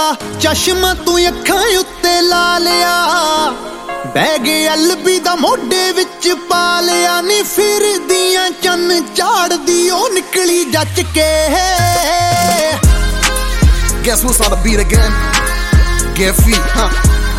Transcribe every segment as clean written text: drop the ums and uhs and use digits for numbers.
चश्मा तू अखां उत्ते ला लिया, बैग LB दा मोढे विच पा लिया नी, फिरदियां चन्न झाड़दी ओ निकली जच के। Guess who's on the beat again? Get feet, huh?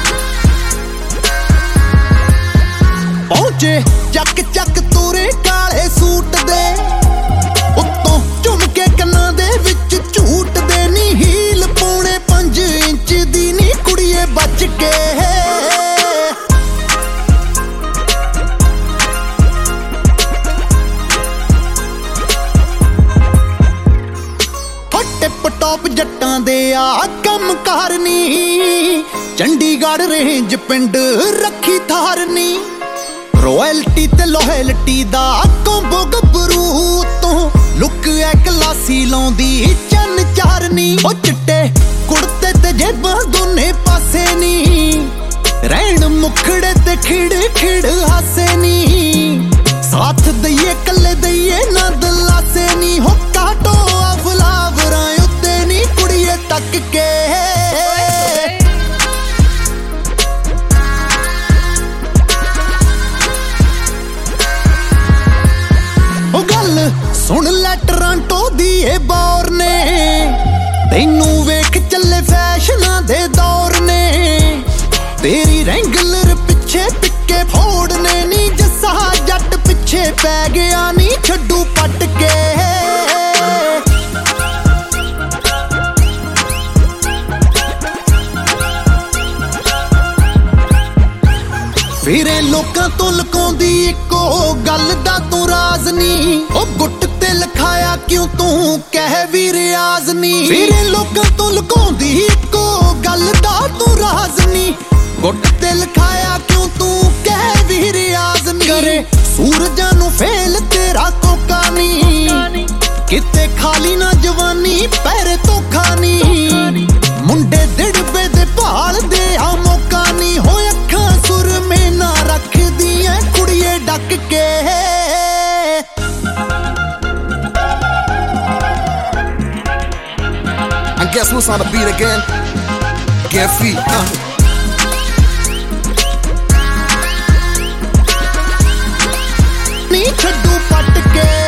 पहुंचे चक चक तोरे काले सूट दे, उत्तों झुमके कन्नां दे विच झूट दे नी, हील पौने 5 इंच दी नी कुड़िए बच के। टिप टॉप जट्टां दे आ कम कारनी, चंडीगढ़ रेंज पिंड रखी थारनी, रॉयल्टी ते लॉयल्टी दा कोंबो गबरू तो लुक है क्लासी लाउंदी चन चारनी। ओ चिट्टे कुड़ते ते जेबां दोने पासे नी, रैण मुखड़े ते खिड़ खिड़ हासे नी, साथ दईए कल्ले दईए ना दलासे नी, हो काटो अफलावरां उत्ते नी कुड़िए तक के। सुन लै टोरंटो दी ए बौर ने, तैनू वेख चले फैशनां दे दौर ने, तेरी रैंगलर पिछे पिक्के फोड़ने नी, जस्सा जट पिछे पै गया नी छड्डू पट के। फिरे लोकां तो लुकाउंदी इक्को गल दा तू राज नी, ओ गुट ते लिखाया क्यों तू कह भी रियाज नी, फिरे लोकां तो लुकाउंदी इक्को गल दा तू राज नी, गुट ते लिखाया क्यों तू कह भी रियाज नी, करे सूरजां नू फेल तेरा कोका नी, किते खाली ना जवानी पैरे धोखा नी, मुंडे दिड़बे दे भाल दे आ मौका नी, हो अखां सुर में ना रख दियां कुड़िए डक के। And guess who's on the beat again? Get feet, huh? नी छड्डू पट के।